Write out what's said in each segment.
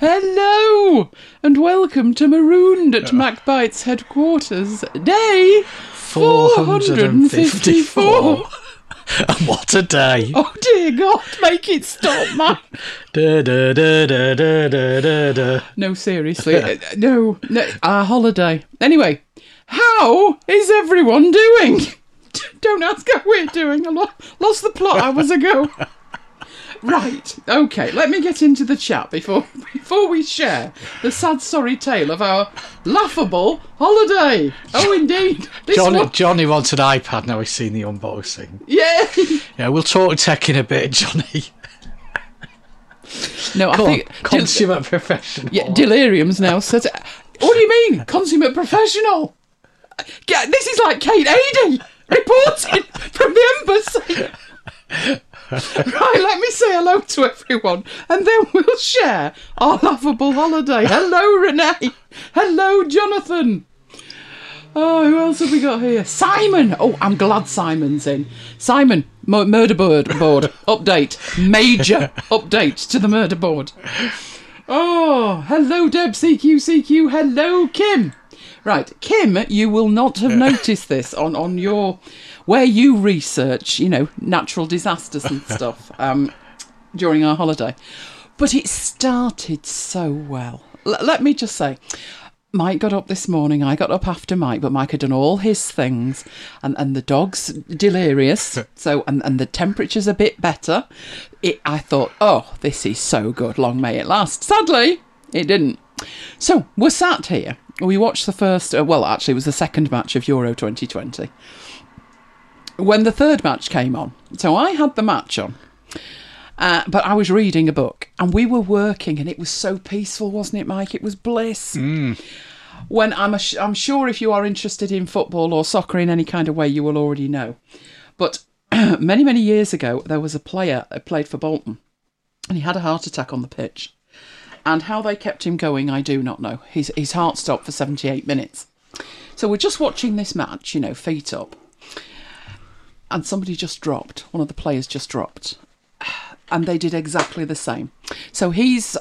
Hello, and welcome to Marooned at MacBite's headquarters, day 454. And what a day. Oh dear God, make it stop, man. No, seriously, no, our holiday. Anyway, how is everyone doing? Don't ask how we're doing, I lost the plot hours ago. Right, okay, let me get into the chat before we share the sad, sorry tale of our laughable holiday. Oh, indeed. Johnny wants an iPad now he's seen the unboxing. Yeah. Yeah, we'll talk tech in a bit, Johnny. No, I think... Consummate professional. Yeah, Delirium's now set... What do you mean, consummate professional? This is like Kate Adie reporting from the embassy. Right, let me say hello to everyone and then we'll share our laughable holiday. Hello, Renee. Hello, Jonathan. Oh, who else have we got here? Simon. Oh, I'm glad Simon's in. Simon, murder board update. Major update to the murder board. Oh, hello, Deb, CQ. Hello, Kim. Right, Kim, you will not have noticed this on your... where you research, natural disasters and stuff during our holiday. But it started so well. Let me just say, Mike got up this morning, I got up after Mike, but Mike had done all his things, and the dog's delirious, and the temperature's a bit better. I thought, oh, this is so good, long may it last. Sadly, it didn't. So, we're sat here. We watched the first, it was the second match of Euro 2020. When the third match came on, so I had the match on, but I was reading a book, and we were working, and it was so peaceful, wasn't it, Mike? It was bliss. When I'm sure if you are interested in football or soccer in any kind of way, you will already know. But many, many years ago, there was a player that played for Bolton, and he had a heart attack on the pitch. And how they kept him going, I do not know. His heart stopped for 78 minutes. So we're just watching this match, feet up. And somebody just dropped. One of the players just dropped. And they did exactly the same. So he's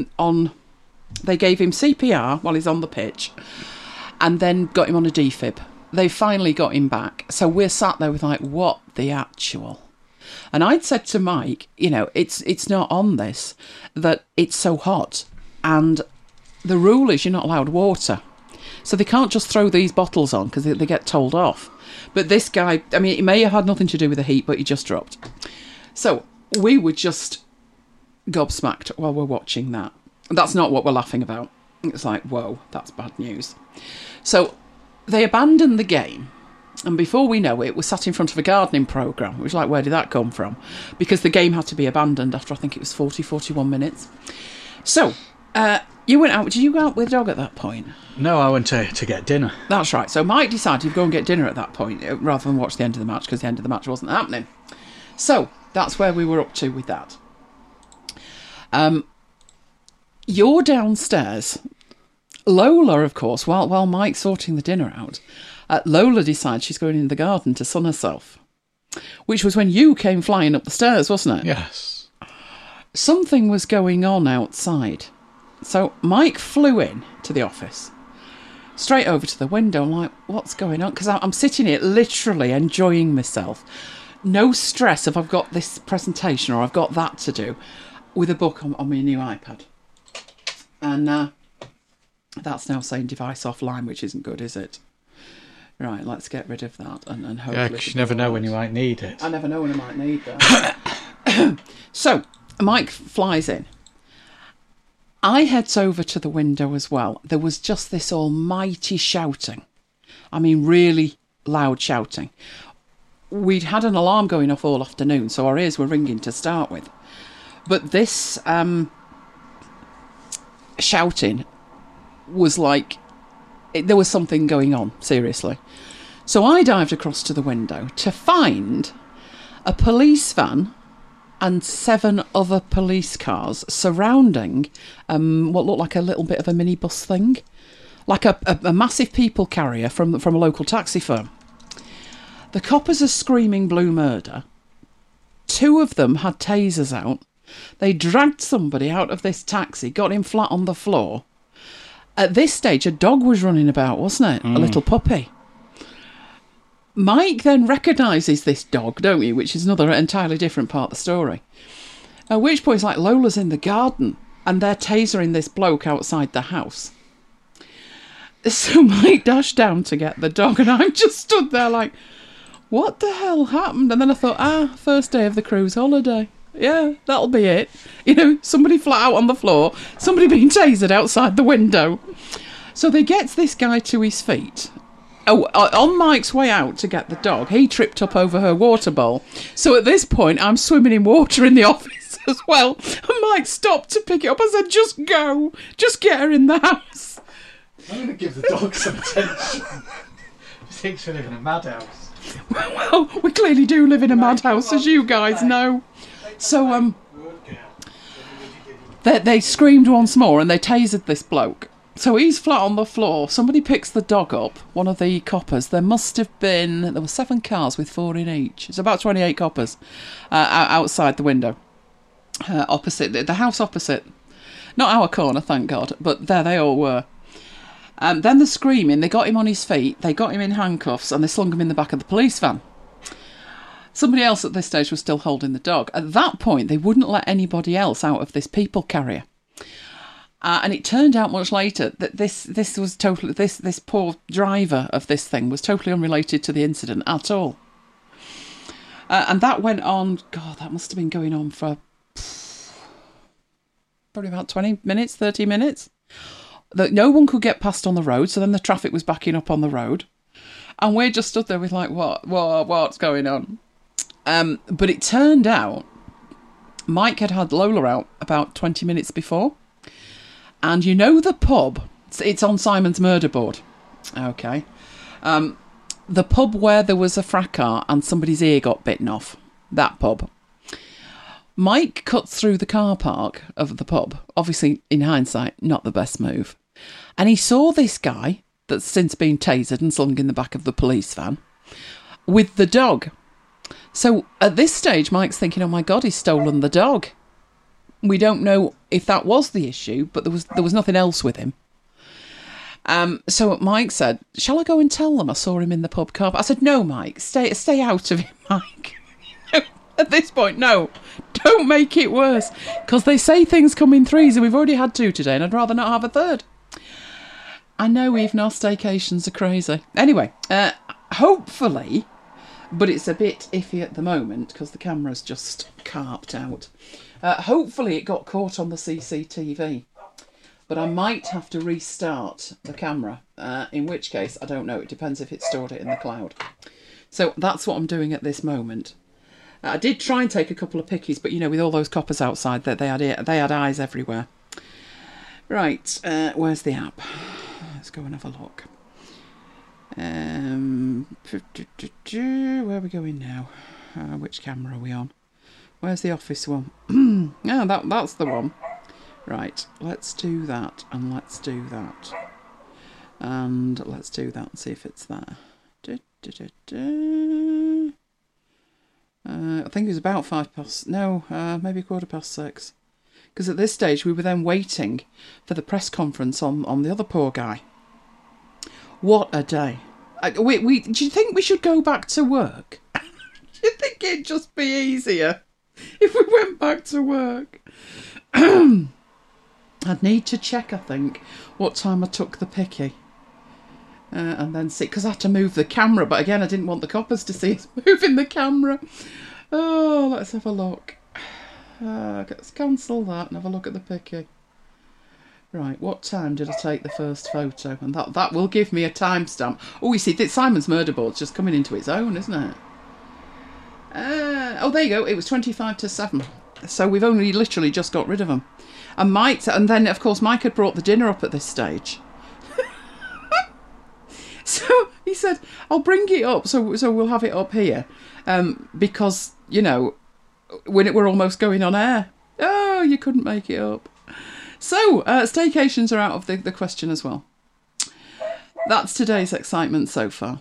they gave him CPR while he's on the pitch and then got him on a defib. They finally got him back. So we're sat there with what the actual... And I'd said to Mike, it's not on this, that it's so hot. And the rule is you're not allowed water. So they can't just throw these bottles on because they get told off. But this guy, it may have had nothing to do with the heat, but he just dropped. So we were just gobsmacked while we're watching that. That's not what we're laughing about. It's like, whoa, that's bad news. So they abandoned the game. And before we know it, we're sat in front of a gardening programme. It was like, where did that come from? Because the game had to be abandoned after, I think it was 41 minutes. So, you went out. Did you go out with the dog at that point? No, I went to get dinner. That's right. So Mike decided to go and get dinner at that point, rather than watch the end of the match, because the end of the match wasn't happening. So, that's where we were up to with that. You're downstairs. Lola, of course, while Mike's sorting the dinner out, Lola decides she's going in the garden to sun herself, which was when you came flying up the stairs, wasn't it? Yes. Something was going on outside. So Mike flew in to the office, straight over to the window. I'm like, what's going on? Because I'm sitting here literally enjoying myself. No stress if I've got this presentation or I've got that to do, with a book on my new iPad. And that's now saying device offline, which isn't good, is it? Right, let's get rid of that and hopefully... Yeah, because you never know when you might need it. I never know when I might need that. So, Mike flies in. I heads over to the window as well. There was just this almighty shouting. Really loud shouting. We'd had an alarm going off all afternoon, so our ears were ringing to start with. But this shouting was like... there was something going on, seriously. So I dived across to the window to find a police van and 7 other police cars surrounding what looked like a little bit of a minibus thing. Like a massive people carrier from a local taxi firm. The coppers are screaming blue murder. 2 of them had tasers out. They dragged somebody out of this taxi, got him flat on the floor. At this stage, a dog was running about, wasn't it? A little puppy. Mike then recognises this dog, don't you? Which is another entirely different part of the story. At which point, it's like Lola's in the garden and they're tasering this bloke outside the house. So Mike dashed down to get the dog and I'm just stood there like, what the hell happened? And then I thought, first day of the cruise holiday. Yeah, that'll be it. You know, somebody flat out on the floor, somebody being tasered outside the window. So they get this guy to his feet. Oh, on Mike's way out to get the dog, he tripped up over her water bowl. So at this point, I'm swimming in water in the office as well. And Mike stopped to pick it up. I said, just go. Just get her in the house. I'm going to give the dog some attention. He thinks we live in a madhouse. Well, we clearly do live in a madhouse, as you guys know. So, they screamed once more and they tasered this bloke. So he's flat on the floor. Somebody picks the dog up, one of the coppers. There were 7 cars with 4 in each. It's about 28 coppers outside the window. Opposite, the house opposite. Not our corner, thank God, but there they all were. Then the screaming, they got him on his feet, they got him in handcuffs and they slung him in the back of the police van. Somebody else at this stage was still holding the dog. At that point, they wouldn't let anybody else out of this people carrier. And it turned out much later that this poor driver of this thing was totally unrelated to the incident at all. And that went on, God, that must have been going on for probably about 20 minutes, 30 minutes. That no one could get past on the road, so then the traffic was backing up on the road. And we just stood there with like, what's going on? But it turned out Mike had Lola out about 20 minutes before. And you know the pub, it's on Simon's murder board. Okay. The pub where there was a fracas and somebody's ear got bitten off. That pub. Mike cuts through the car park of the pub. Obviously, in hindsight, not the best move. And he saw this guy that's since been tasered and slung in the back of the police van with the dog. So at this stage, Mike's thinking, oh my God, he's stolen the dog. We don't know if that was the issue, but there was nothing else with him. So Mike said, shall I go and tell them I saw him in the pub car? I said, no, Mike, stay out of it, Mike. At this point, no, don't make it worse. Because they say things come in threes and we've already had 2 today and I'd rather not have a third. I know even our staycations are crazy. Anyway, hopefully, but it's a bit iffy at the moment because the camera's just carped out. Hopefully it got caught on the CCTV. But I might have to restart the camera, in which case, I don't know, it depends if it stored it in the cloud. So that's what I'm doing at this moment. I did try and take a couple of pickies, but, you know, with all those coppers outside, they had eyes everywhere. Right, where's the app? Let's go and have a look. Where are we going now? Which camera are we on? Where's the office one? That's the one. Right, let's do that, and let's do that. And let's do that and see if it's there. I think it was about 6:05. No, maybe 6:15. Because at this stage we were then waiting for the press conference on the other poor guy. What a day. Do you think we should go back to work? Do you think it'd just be easier if we went back to work? I'd need to check, I think, what time I took the picky. And then see, because I had to move the camera, but again, I didn't want the coppers to see us moving the camera. Oh, let's have a look. Let's cancel that and have a look at the picky. Right, what time did I take the first photo? And that will give me a timestamp. Oh, you see, Simon's murder board's just coming into its own, isn't it? Oh, there you go. It was 7:25. So we've only literally just got rid of them. And then, of course, Mike had brought the dinner up at this stage. So he said, I'll bring it up, so we'll have it up here. Because, you know, when we're almost going on air. Oh, you couldn't make it up. So, staycations are out of the question as well. That's today's excitement so far.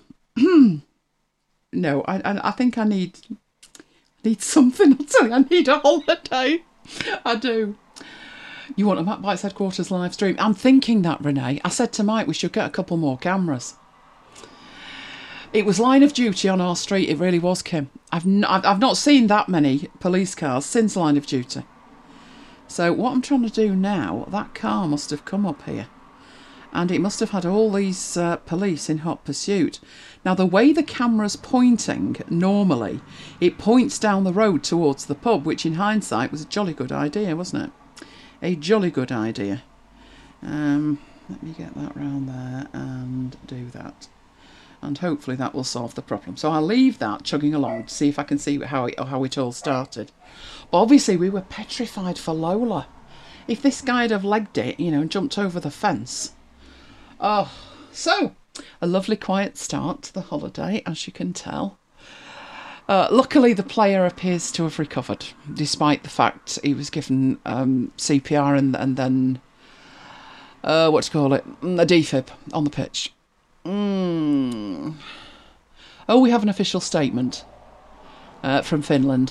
No, I think I need something. I'll tell you, I need a holiday. I do. You want a Matt Bites Headquarters live stream? I'm thinking that, Renee. I said to Mike we should get a couple more cameras. It was line of duty on our street. It really was, Kim. I've not seen that many police cars since line of duty. So what I'm trying to do now, that car must have come up here. And it must have had all these police in hot pursuit. Now, the way the camera's pointing, normally, it points down the road towards the pub, which in hindsight was a jolly good idea, wasn't it? A jolly good idea. Let me get that round there and do that. And hopefully that will solve the problem. So I'll leave that chugging along to see if I can see how it all started. But obviously we were petrified for Lola. If this guy had have legged it, and jumped over the fence. Oh, so a lovely quiet start to the holiday, as you can tell. Luckily, the player appears to have recovered, despite the fact he was given CPR and then, a defib on the pitch. Oh, we have an official statement from Finland.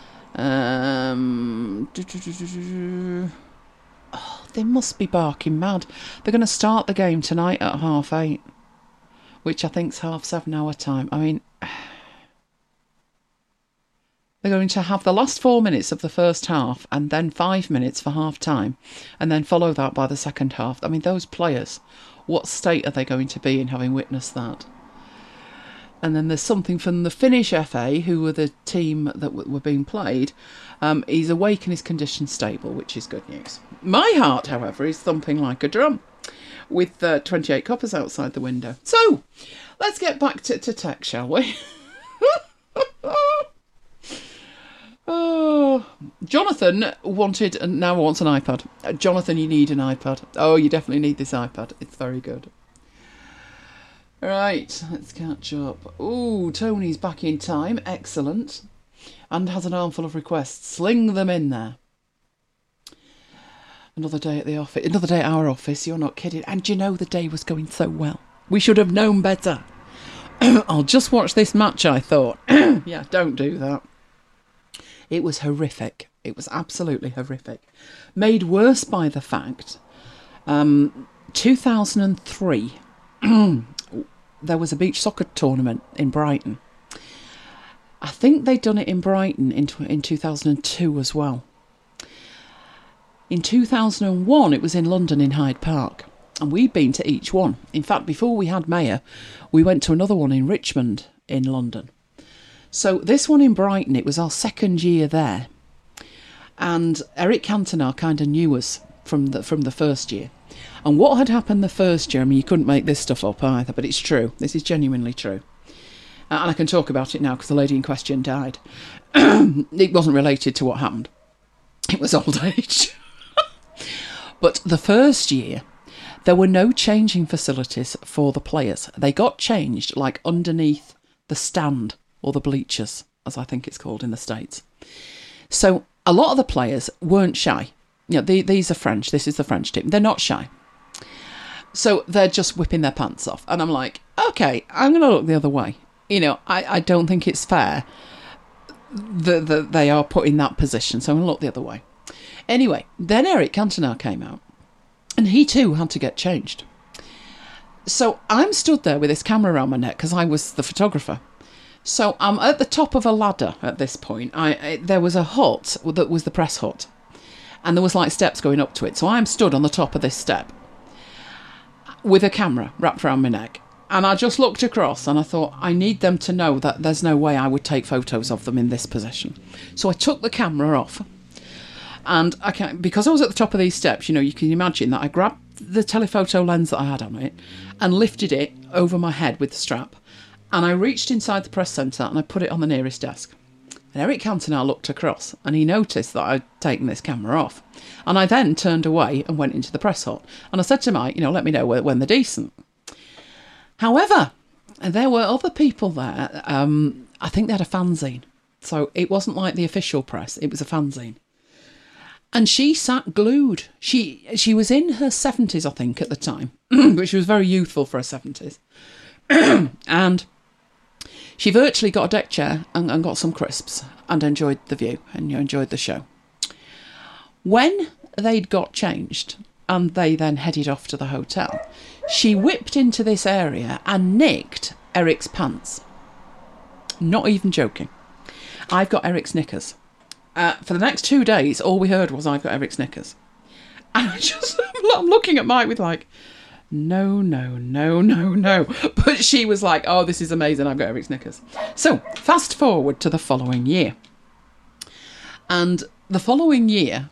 Oh, they must be barking mad. They're going to start the game tonight at 8:30, which I think's 7:30 our time. I mean, they're going to have the last 4 minutes of the first half and then 5 minutes for half time and then follow that by the second half. I mean, those players, what state are they going to be in having witnessed that? And then there's something from the Finnish FA, who were the team that were being played. He's awake and his condition stable, which is good news. My heart, however, is thumping like a drum with 28 coppers outside the window. So, let's get back to tech, shall we? Oh, Jonathan now wants an iPad. Jonathan, you need an iPad. Oh, you definitely need this iPad. It's very good. Right, let's catch up. Ooh, Tony's back in time. Excellent. And has an armful of requests. Sling them in there. Another day at the office. Another day at our office. You're not kidding. And the day was going so well. We should have known better. I'll just watch this match, I thought. Yeah, don't do that. It was horrific. It was absolutely horrific. Made worse by the fact, 2003, there was a beach soccer tournament in Brighton. I think they'd done it in Brighton in 2002 as well. In 2001, it was in London in Hyde Park. And we'd been to each one. In fact, before we had Mayor, we went to another one in Richmond in London. So this one in Brighton, it was our second year there. And Eric Cantona kind of knew us from the first year. And what had happened the first year, I mean, you couldn't make this stuff up either, but it's true. This is genuinely true. And I can talk about it now because the lady in question died. It wasn't related to what happened. It was old age. But the first year, there were no changing facilities for the players. They got changed like underneath the stand or the bleachers, as I think it's called in the States. So a lot of the players weren't shy. These are French. This is the French team. They're not shy. So they're just whipping their pants off. And I'm like, okay, I'm going to look the other way. I don't think it's fair that they are put in that position. So I'm going to look the other way. Anyway, then Eric Cantona came out. And he too had to get changed. So I'm stood there with this camera around my neck because I was the photographer. So I'm at the top of a ladder at this point. There was a hut that was the press hut. And there was like steps going up to it. So I'm stood on the top of this step with a camera wrapped around my neck. And I just looked across and I thought, I need them to know that there's no way I would take photos of them in this position. So I took the camera off. And because I was at the top of these steps, you can imagine that I grabbed the telephoto lens that I had on it and lifted it over my head with the strap. And I reached inside the press centre and I put it on the nearest desk. And Eric Cantona looked across and he noticed that I'd taken this camera off. And I then turned away and went into the press hut. And I said to Mike, let me know when they're decent. However, there were other people there. I think they had a fanzine. So it wasn't like the official press. It was a fanzine. And she sat glued. She was in her 70s, I think, at the time. But she was very youthful for her 70s. And she virtually got a deck chair and got some crisps and enjoyed the view and enjoyed the show. When they'd got changed and they then headed off to the hotel, she whipped into this area and nicked Eric's pants. Not even joking. I've got Eric's knickers. For the next 2 days, all we heard was, I've got Eric's knickers. And I'm looking at Mike with like, no. But she was like, oh, this is amazing, I've got Eric's knickers. So, fast forward to the following year. And the following year,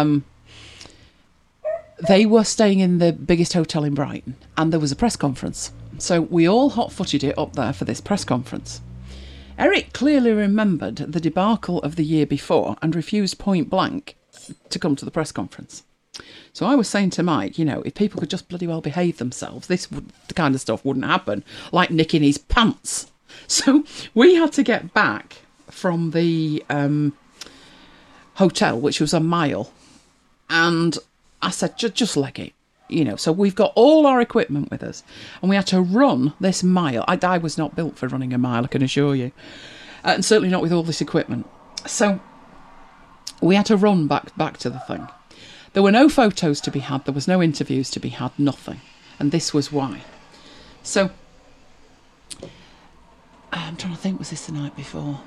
they were staying in the biggest hotel in Brighton, and there was a press conference. So we all hot-footed it up there for this press conference. Eric clearly remembered the debacle of the year before and refused point blank to come to the press conference. So I was saying to Mike, if people could just bloody well behave themselves, the kind of stuff wouldn't happen, like nicking his pants. So we had to get back from the hotel, which was a mile, and I said, just leg it. So we've got all our equipment with us, and we had to run this mile. I was not built for running a mile, I can assure you, and certainly not with all this equipment. So we had to run back to the thing. There were no photos to be had, there was no interviews to be had, nothing, and this was why. So I'm trying to think, was this the night before?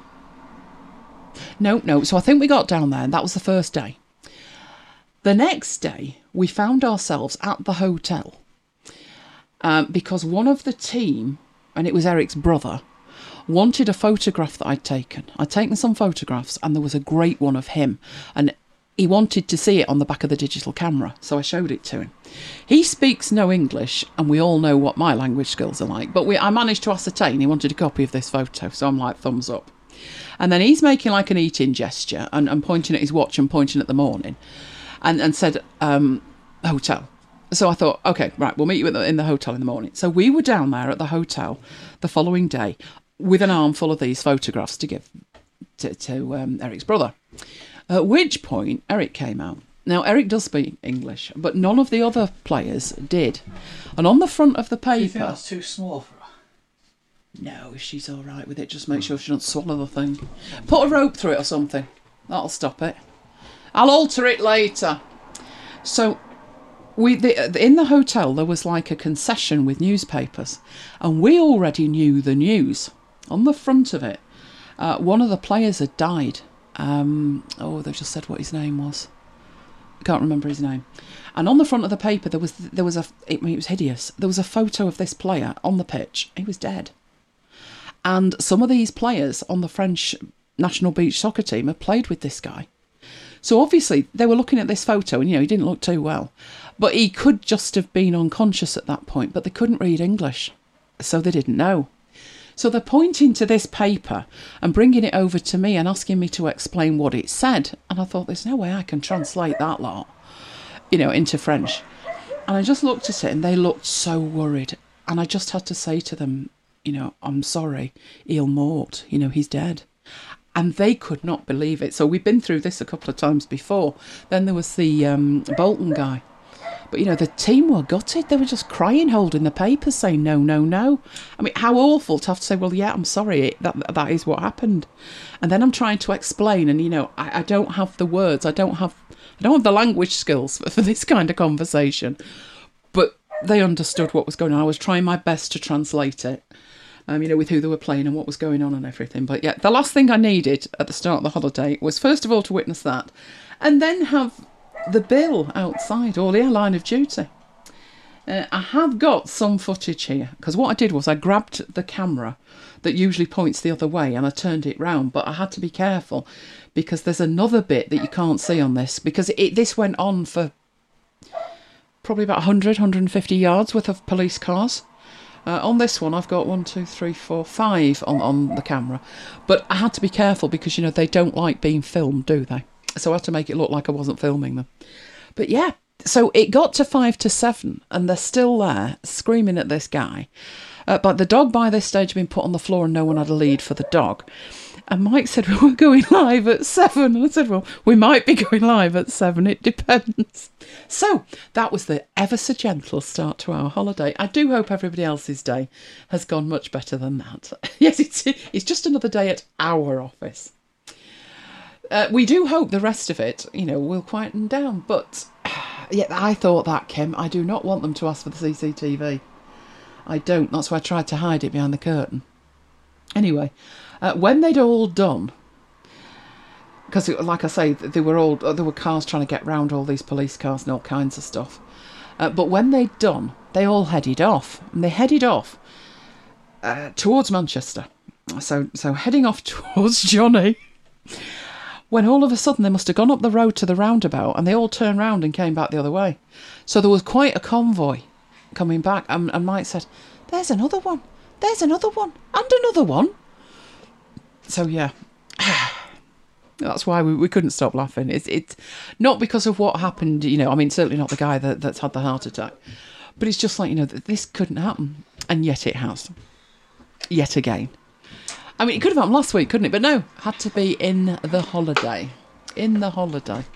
No. So I think we got down there, and that was the first day. The next day, we found ourselves at the hotel because one of the team, and it was Eric's brother, wanted a photograph that I'd taken. I'd taken some photographs, and there was a great one of him, and he wanted to see it on the back of the digital camera, so I showed it to him. He speaks no English, and we all know what my language skills are like, but I managed to ascertain he wanted a copy of this photo, so I'm like, thumbs up. And then he's making like an eating gesture and pointing at his watch and pointing at the morning. And said, hotel. So I thought, okay, right, we'll meet you in the hotel in the morning. So we were down there at the hotel the following day with an armful of these photographs to give to Eric's brother. At which point, Eric came out. Now, Eric does speak English, but none of the other players did. And on the front of the paper... Do you think that's too small for her? No, if she's all right with it, just make sure she doesn't swallow the thing. Put a rope through it or something. That'll stop it. I'll alter it later. So, in the hotel, there was like a concession with newspapers, and we already knew the news. On the front of it, one of the players had died. They've just said what his name was. I can't remember his name. And on the front of the paper, it was hideous. There was a photo of this player on the pitch. He was dead. And some of these players on the French national beach soccer team had played with this guy. So obviously they were looking at this photo and, he didn't look too well. But he could just have been unconscious at that point, but they couldn't read English. So they didn't know. So they're pointing to this paper and bringing it over to me and asking me to explain what it said. And I thought, there's no way I can translate that lot, into French. And I just looked at it and they looked so worried. And I just had to say to them, I'm sorry, il mort, he's dead. And they could not believe it. So we've been through this a couple of times before. Then there was the Bolton guy. But, the team were gutted. They were just crying, holding the papers, saying, no. I mean, how awful to have to say, well, yeah, I'm sorry, that is what happened. And then I'm trying to explain, and, I don't have the words. I don't have the language skills for this kind of conversation. But they understood what was going on. I was trying my best to translate it. With who they were playing and what was going on and everything. But yeah, the last thing I needed at the start of the holiday was first of all to witness that, and then have the bill outside, or the line of duty. I have got some footage here, because what I did was I grabbed the camera that usually points the other way and I turned it round, but I had to be careful because there's another bit that you can't see on this, because this went on for probably about 150 yards worth of police cars. On this one, I've got 1, 2, 3, 4, 5 on the camera. But I had to be careful because, they don't like being filmed, do they? So I had to make it look like I wasn't filming them. But yeah, so it got to 5 to 7 and they're still there screaming at this guy. But the dog by this stage had been put on the floor and no one had a lead for the dog. And Mike said, well, we're going live at 7. And I said, well, we might be going live at 7. It depends. So that was the ever so gentle start to our holiday. I do hope everybody else's day has gone much better than that. Yes, it's just another day at our office. We do hope the rest of it, will quieten down. But, yeah, I thought that, Kim. I do not want them to ask for the CCTV. I don't. That's why I tried to hide it behind the curtain. Anyway, when they'd all done, because, like I say, there were cars trying to get round all these police cars and all kinds of stuff. But when they'd done, they all headed off. And they headed off towards Manchester. So heading off towards Johnny, when all of a sudden they must have gone up the road to the roundabout and they all turned round and came back the other way. So there was quite a convoy coming back. And Mike said, there's another one. There's another one. And another one. So, yeah. That's why we couldn't stop laughing. It's not because of what happened, certainly not the guy that's had the heart attack. But it's just like, this couldn't happen. And yet it has. Yet again. I mean, it could have happened last week, couldn't it? But no, had to be in the holiday. In the holiday.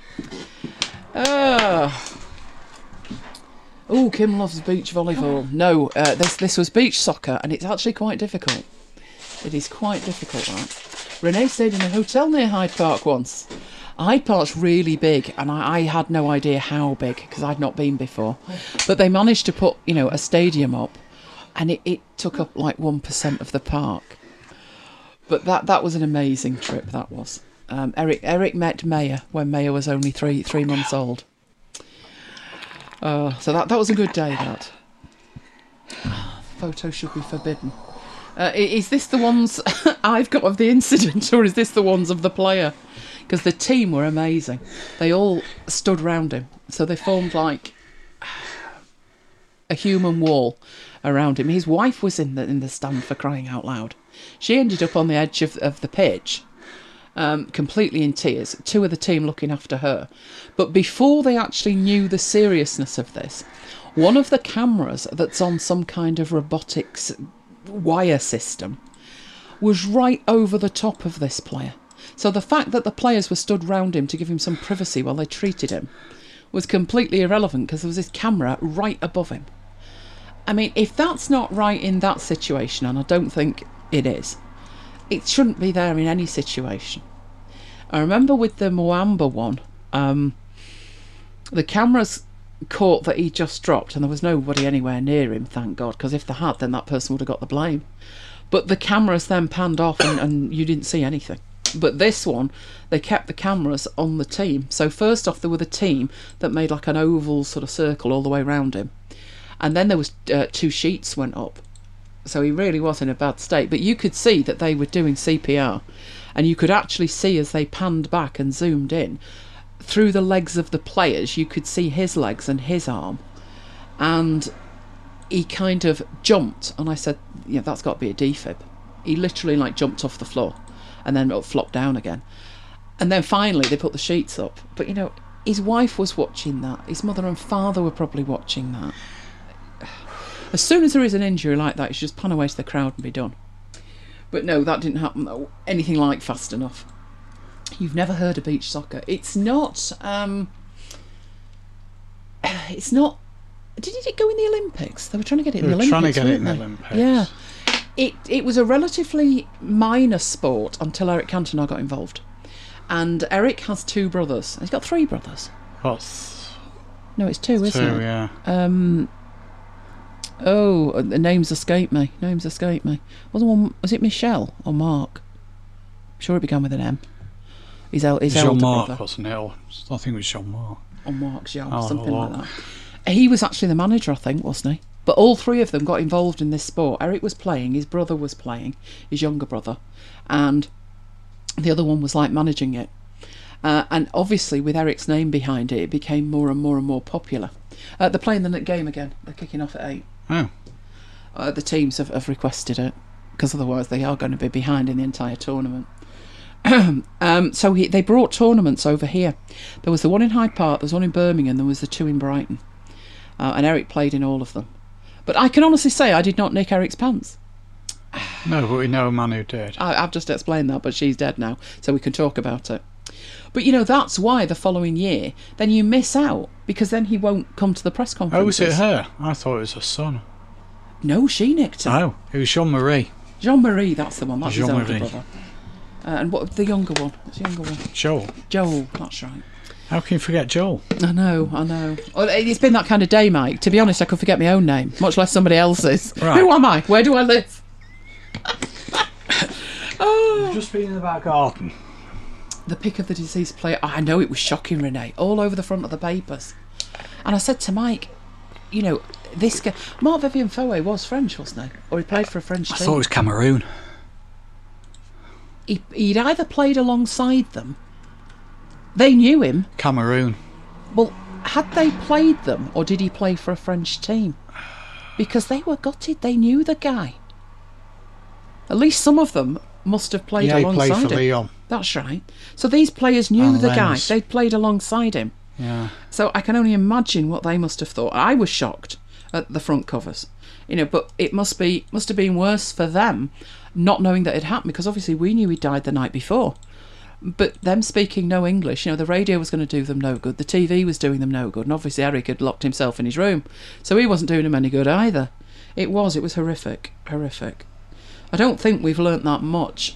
Oh, Kim loves beach volleyball. No, this was beach soccer, and it's actually quite difficult. It is quite difficult, right? Renee stayed in a hotel near Hyde Park once. Hyde Park's really big, and I had no idea how big, because I'd not been before. But they managed to put, a stadium up, and it took up like 1% of the park. But that was an amazing trip, that was. Eric met Maya when Maya was only three months old. So that was a good day, that. Photos should be forbidden. Is this the ones I've got of the incident, or is this the ones of the player? Because the team were amazing. They all stood round him. So they formed like a human wall around him. His wife was in the stand, for crying out loud. She ended up on the edge of the pitch, completely in tears. Two of the team looking after her. But before they actually knew the seriousness of this, one of the cameras that's on some kind of robotics wire system was right over the top of this player. So the fact that the players were stood round him to give him some privacy while they treated him was completely irrelevant, because there was this camera right above him. I mean, if that's not right in that situation, and I don't think it is, it shouldn't be there in any situation. I remember with the Moamba one, the cameras caught that he just dropped, and there was nobody anywhere near him, thank God, because if they had, then that person would have got the blame. But the cameras then panned off and you didn't see anything. But this one, they kept the cameras on the team. So first off, there were the team that made like an oval sort of circle all the way around him. And then there was 2 sheets went up. So he really was in a bad state. But you could see that they were doing CPR. And you could actually see, as they panned back and zoomed in, through the legs of the players, you could see his legs and his arm. And he kind of jumped. And I said, that's got to be a defib. He literally jumped off the floor and then flopped down again. And then finally they put the sheets up. But, his wife was watching that. His mother and father were probably watching that. As soon as there is an injury like that, you should just pan away to the crowd and be done. But no, that didn't happen anything like fast enough. You've never heard of beach soccer. It's not... it's not... Did it go in the Olympics? They were trying to get it in the Olympics, trying to get it in the they? Olympics. Yeah. It was a relatively minor sport until Eric Cantona got involved. And Eric has 2 brothers. He's got 3 brothers. What's... No, it's 2, isn't it? 2, yeah. The names escape me. Was it Michelle or Mark? I'm sure it began with an M. His elder Jean-Marc, brother. wasn't it? I think it was Jean-Marc. Or Mark Jean, something like that. He was actually the manager, I think, wasn't he? But all 3 of them got involved in this sport. Eric was playing, his brother was playing, his younger brother, and the other one was managing it. And obviously, with Eric's name behind it, it became more and more and more popular. They're playing the game again. They're kicking off at 8. Oh. The teams have requested it, because otherwise they are going to be behind in the entire tournament. So they brought tournaments over here. There was the one in Hyde Park, there was one in Birmingham, there was the 2 in Brighton. And Eric played in all of them. But I can honestly say I did not nick Eric's pants. No, but we know a man who did. I've just explained that, but she's dead now, so we can talk about it. But that's why the following year, then you miss out, because then he won't come to the press conferences. Oh, was it her? I thought it was her son. No, she nicked him. Oh, it was Jean-Marie. Jean-Marie, that's the one. That's his elder Jean-Marie. brother. And what the younger one? What's the younger one? Joel, that's right. How can you forget Joel? I know. Well, it's been that kind of day, Mike. To be honest, I could forget my own name, much less somebody else's. Right. Who am I? Where do I live? You've just been in the back garden. The pick of the deceased player. I know, it was shocking, Renee. All over the front of the papers. And I said to Mike, you know, this guy... Marc-Vivien Foé was French, wasn't he? Or he played for a French team. I thought it was Cameroon. He'd either played alongside them... They knew him. Cameroon. Well, had they played them, or did he play for a French team? Because they were gutted. They knew the guy. At least some of them must have played alongside him. Yeah, he played for Lyon. That's right. So these players knew the guy. They'd played alongside him. Yeah. So I can only imagine what they must have thought. I was shocked at the front covers, you know, but it must have been worse for them not knowing that it happened, because obviously we knew he died the night before. But them speaking no English, you know, the radio was going to do them no good. The TV was doing them no good. And obviously Eric had locked himself in his room. So he wasn't doing them any good either. It was horrific. Horrific. I don't think we've learnt that much.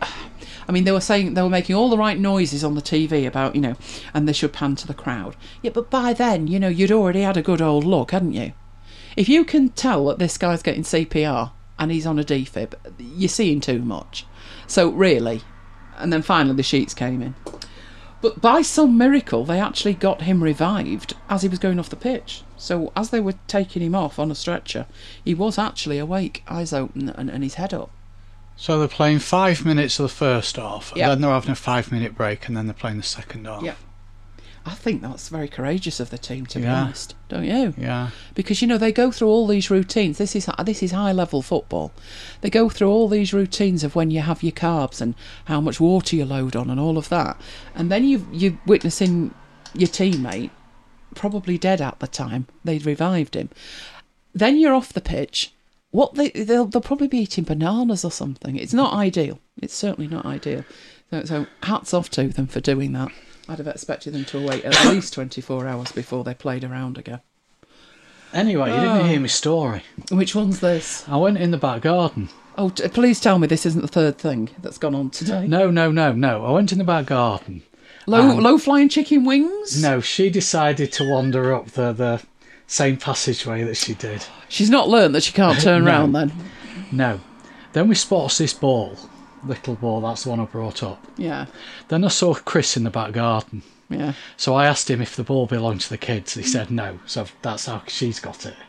I mean, they were making all the right noises on the TV about, you know, and they should pan to the crowd. Yeah, but by then, you know, you'd already had a good old look, hadn't you? If you can tell that this guy's getting CPR and he's on a defib, you're seeing too much. So really... And then finally the sheets came in. But by some miracle, they actually got him revived as he was going off the pitch. So as they were taking him off on a stretcher, he was actually awake, eyes open and his head up. So they're playing 5 minutes of the first half, and Yep. then they're having a 5-minute break, and then they're playing the second half. Yeah. I think that's very courageous of the team, to be Yeah. honest, don't you? Yeah. Because, you know, they go through all these routines. This is high-level football. They go through all these routines of when you have your carbs and how much water you load on and all of that. And then you're witnessing your teammate, probably dead at the time, they'd revived him. Then you're off the pitch. They'll probably be eating bananas or something. It's not ideal. It's certainly not ideal. So hats off to them for doing that. I'd have expected them to wait at least 24 hours before they played around again. Anyway, you didn't hear my story. Which one's this? I went in the back garden. Oh, please tell me this isn't the third thing that's gone on today. No. I went in the back garden. Low-flying chicken wings? No, she decided to wander up the same passageway that she did. She's not learnt that she can't turn No. round then? No. Then we spotted this ball. Little ball, that's the one I brought up. Yeah, Then I saw Chris in the back garden. yeah. So I asked him if the ball belonged to the kids. He said no, so that's how she's got it.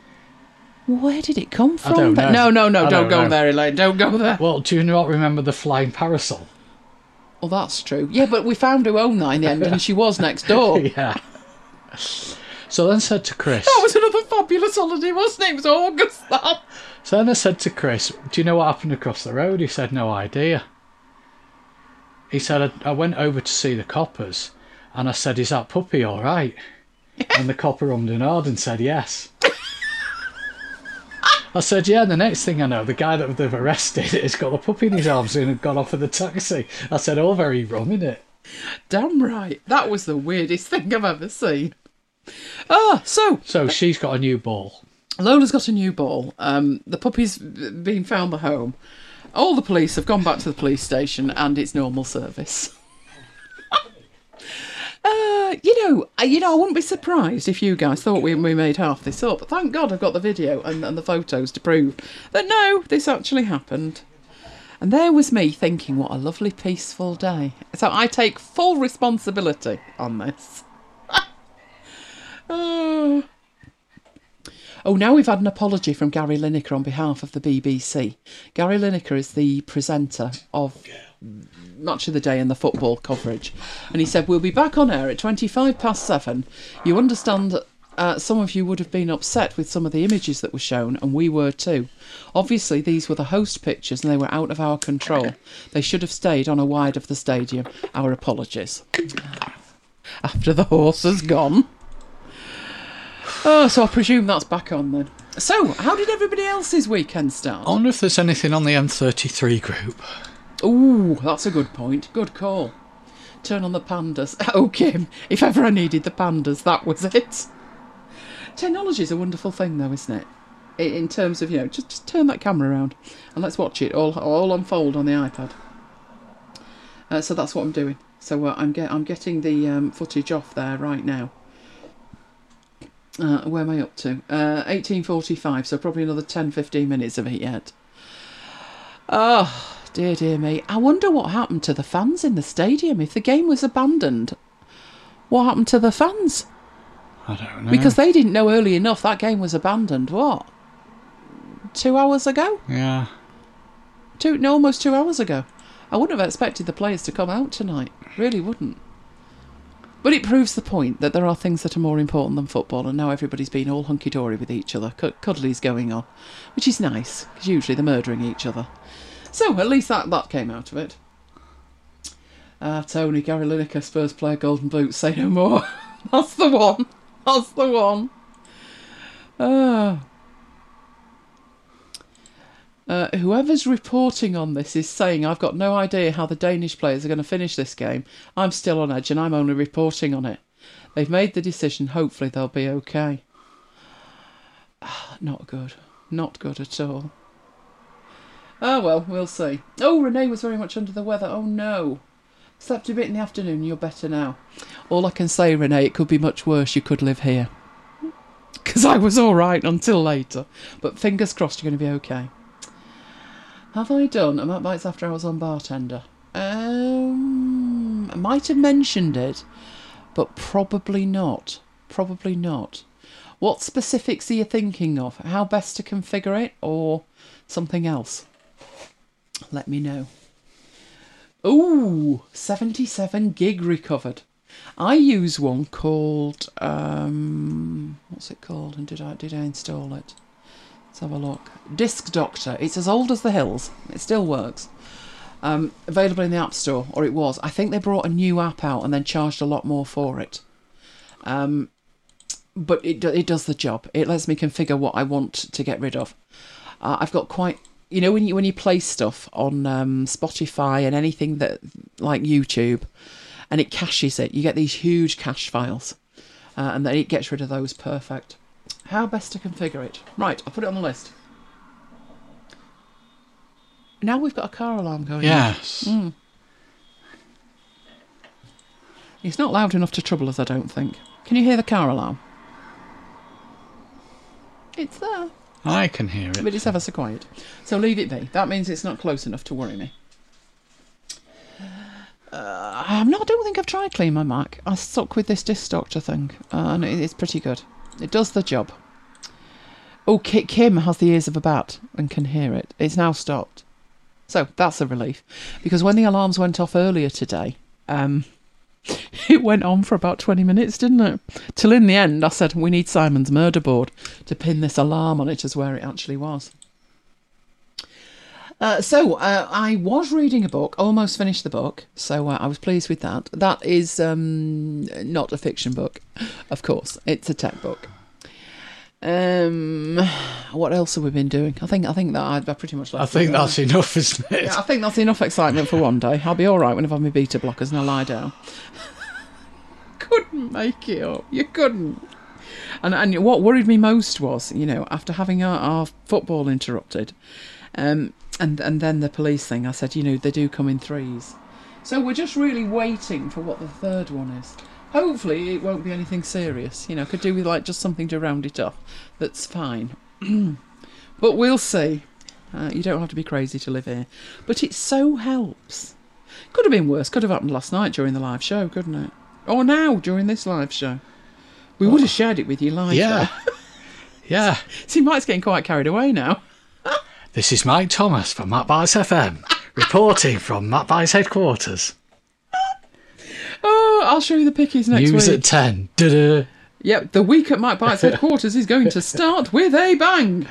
Where did it come from? don't know. No, I don't don't go know. there, Elaine. Don't go there. Well, do you not remember the flying parasol? Well, that's true. Yeah, but we found who owned that in the end, and she was next door. Yeah. So then I said to Chris... That was another fabulous holiday, wasn't it? It was August, that. So then I said to Chris, do you know what happened across the road? He said, no idea. He said, I went over to see the coppers, and I said, is that puppy all right? And the copper ummed and ahed and said yes. I said, yeah, and the next thing I know, the guy that they've arrested has got the puppy in his arms and had gone off with the taxi. I said, oh, very rum, innit? Damn right. That was the weirdest thing I've ever seen. Ah, So she's got a new ball. Lola's got a new ball. The puppy's been found at home. All the police have gone back to the police station and it's normal service. I wouldn't be surprised if you guys thought we made half this up. But thank God I've got the video and the photos to prove that no, this actually happened. And there was me thinking, what a lovely peaceful day. So I take full responsibility on this. Oh, now we've had an apology from Gary Lineker on behalf of the BBC. Gary Lineker is the presenter of Match of the Day and the football coverage. And he said, we'll be back on air at 7:25. You understand some of you would have been upset with some of the images that were shown, and we were too. Obviously, these were the host pictures and they were out of our control. They should have stayed on a wide of the stadium. Our apologies. After the horse has gone. Oh, so I presume that's back on then. So, how did everybody else's weekend start? I wonder if there's anything on the M33 group. Ooh, that's a good point. Good call. Turn on the pandas. Oh, Kim, if ever I needed the pandas, that was it. Technology's a wonderful thing, though, isn't it? In terms of, just turn that camera around and let's watch it all unfold on the iPad. So that's what I'm doing. So I'm getting the footage off there right now. Where am I up to? 18:45, so probably another 10-15 minutes of it yet. Oh, dear me. I wonder what happened to the fans in the stadium. If the game was abandoned, what happened to the fans? I don't know. Because they didn't know early enough that game was abandoned, what? 2 hours ago? Yeah. Almost 2 hours ago. I wouldn't have expected the players to come out tonight. Really wouldn't. But it proves the point that there are things that are more important than football, and now everybody's been all hunky-dory with each other. Cuddly's going on, which is nice, because usually they're murdering each other. So, at least that came out of it. Tony, Gary Lineker, Spurs player, Golden Boots, say no more. That's the one. That's the one. Whoever's reporting on this is saying, I've got no idea how the Danish players are going to finish this game. I'm still on edge and I'm only reporting on it. They've made the decision. Hopefully they'll be okay. Not good. Not good at all. Oh, well, we'll see. Oh, Renee was very much under the weather. Oh, no. Slept a bit in the afternoon. You're better now. All I can say, Renee, it could be much worse. You could live here. Because I was all right until later. But fingers crossed you're going to be okay. Have I done a Matt Bites After Hours on Bartender? I might have mentioned it, but probably not. Probably not. What specifics are you thinking of? How best to configure it, or something else? Let me know. Ooh, 77 gig recovered. I use one called what's it called? And did I install it? Let's have a look. Disc Doctor. It's as old as the hills. It still works. Available in the App Store, or it was. I think they brought a new app out and then charged a lot more for it. But it does the job. It lets me configure what I want to get rid of. I've got quite... You know, when you play stuff on Spotify and anything that like YouTube, and it caches it, you get these huge cache files, and then it gets rid of those. Perfect. How best to configure it? Right, I'll put it on the list. Now we've got a car alarm going. Yes. It's not loud enough to trouble us, I don't think. Can you hear the car alarm? It's there. I can hear it. But it's ever so quiet. So leave it be. That means it's not close enough to worry me. I don't think I've tried Clean My Mac. I stuck with this Disc Doctor thing, and it's pretty good. It does the job. Oh, Kim has the ears of a bat and can hear it. It's now stopped. So that's a relief. Because when the alarms went off earlier today, it went on for about 20 minutes, didn't it? Till in the end, I said, we need Simon's murder board to pin this alarm on it as where it actually was. So I was reading a book, almost finished the book, so I was pleased with that. That is not a fiction book, of course. It's a tech book. What else have we been doing? I think that I pretty much left. I think that's enough, isn't it? Yeah, I think that's enough excitement for one day. I'll be all right when I've had my beta blockers and I lie down. Couldn't make it up. You couldn't. And what worried me most was, you know, after having our football interrupted, and then the police thing, I said, you know, they do come in threes. So we're just really waiting for what the third one is. Hopefully it won't be anything serious. You know, could do with like just something to round it off. That's fine. But we'll see. You don't have to be crazy to live here. But it so helps. Could have been worse. Could have happened last night during the live show, couldn't it? Or now during this live show. We would have shared it with you live. Yeah. Yeah. See, Mike's getting quite carried away now. This is Mike Thomas from Matt Bites FM, reporting from Matt Bites headquarters. Oh, I'll show you the pickies next week. News at 10. Da-da. Yep, the week at Mike Bites headquarters is going to start with a bang.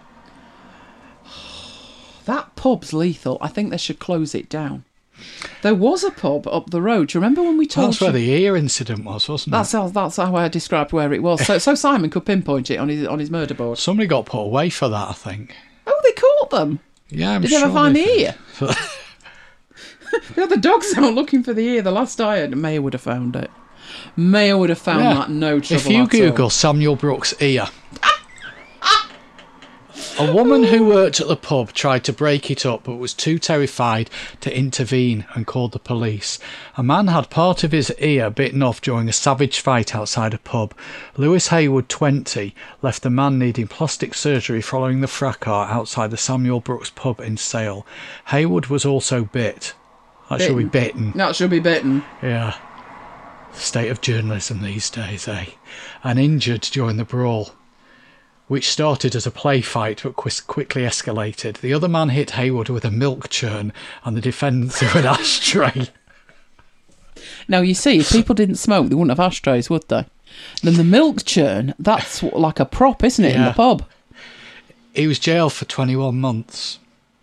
That pub's lethal. I think they should close it down. There was a pub up the road. Do you remember when we told That's where the ear incident was, wasn't it? That's how I described where it was. So Simon could pinpoint it on his murder board. Somebody got put away for that, I think. Oh, they caught them. Yeah, I'm Did sure. they ever find the did. ear? The other dogs out looking for the ear. The last I heard, Mayor would have found it. Mayor would have found that no trouble If you at Google all. Samuel Brooks ear A woman who worked at the pub tried to break it up but was too terrified to intervene and called the police. A man had part of his ear bitten off during a savage fight outside a pub. Lewis Haywood, 20, left the man needing plastic surgery following the fracas outside the Samuel Brooks pub in Sale. Haywood was also bit. That should be bitten. That should be bitten. Yeah. State of journalism these days, eh? And injured during the brawl, which started as a play fight but quickly escalated. The other man hit Haywood with a milk churn and the defendant threw an ashtray. Now, you see, if people didn't smoke, they wouldn't have ashtrays, would they? Then the milk churn, that's like a prop, isn't it, in the pub? He was jailed for 21 months.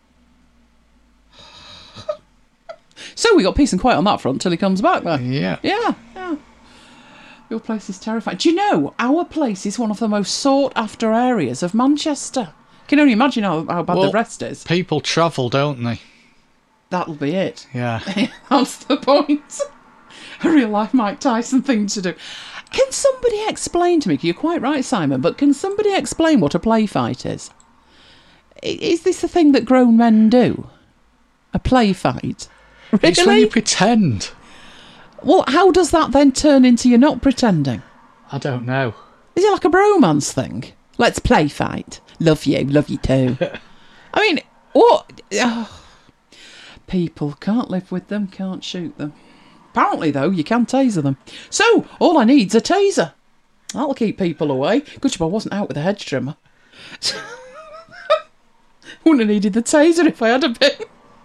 So we got peace and quiet on that front till he comes back, then. Yeah. Yeah. Your place is terrifying. Do you know, our place is one of the most sought-after areas of Manchester. Can only imagine how bad the rest is. People travel, don't they? That'll be it. Yeah. That's the point. A real-life Mike Tyson thing to do. Can somebody explain to me, you're quite right, Simon, but can somebody explain what a play fight is? Is this a thing that grown men do? A play fight? Really? It's when you pretend. Well, how does that then turn into you not pretending? I don't know. Is it like a bromance thing? Let's play fight. Love you too. I mean, what? Oh. People, can't live with them, can't shoot them. Apparently, though, you can taser them. So, all I need's a taser. That'll keep people away. Good job I wasn't out with a hedge trimmer. Wouldn't have needed the taser if I had a bit.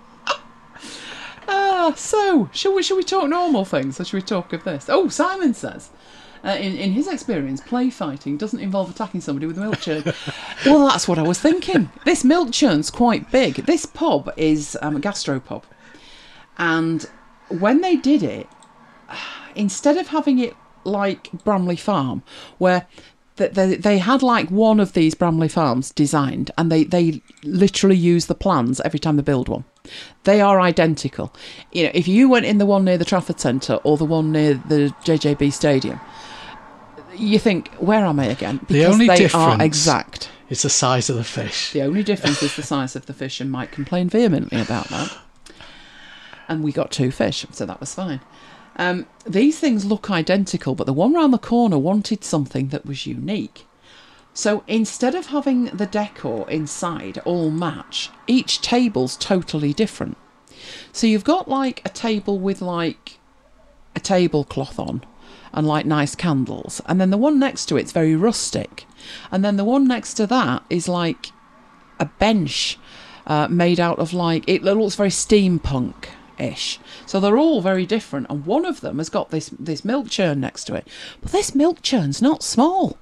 So, shall we talk normal things, or shall we talk of this? Oh, Simon says, in his experience, play fighting doesn't involve attacking somebody with a milk churn. Well, that's what I was thinking. This milk churn's quite big. This pub is a gastropub. And when they did it, instead of having it like Bramley Farm, where they had like one of these Bramley Farms designed, and they literally use the plans every time they build one. They are identical. You know, if you went in the one near the Trafford Centre or the one near the JJB Stadium, you think, where am I again? Because the only difference are exact. Is the size of the fish. The only difference is the size of the fish, and Mike complained vehemently about that. And we got 2 fish, so that was fine. These things look identical, but the one round the corner wanted something that was unique. So instead of having the decor inside all match, each table's totally different. So you've got like a table with like a tablecloth on and like nice candles, and then the one next to it's very rustic, and then the one next to that is like a bench made out of like, it looks very steampunk-ish. So they're all very different, and one of them has got this milk churn next to it, but this milk churn's not small.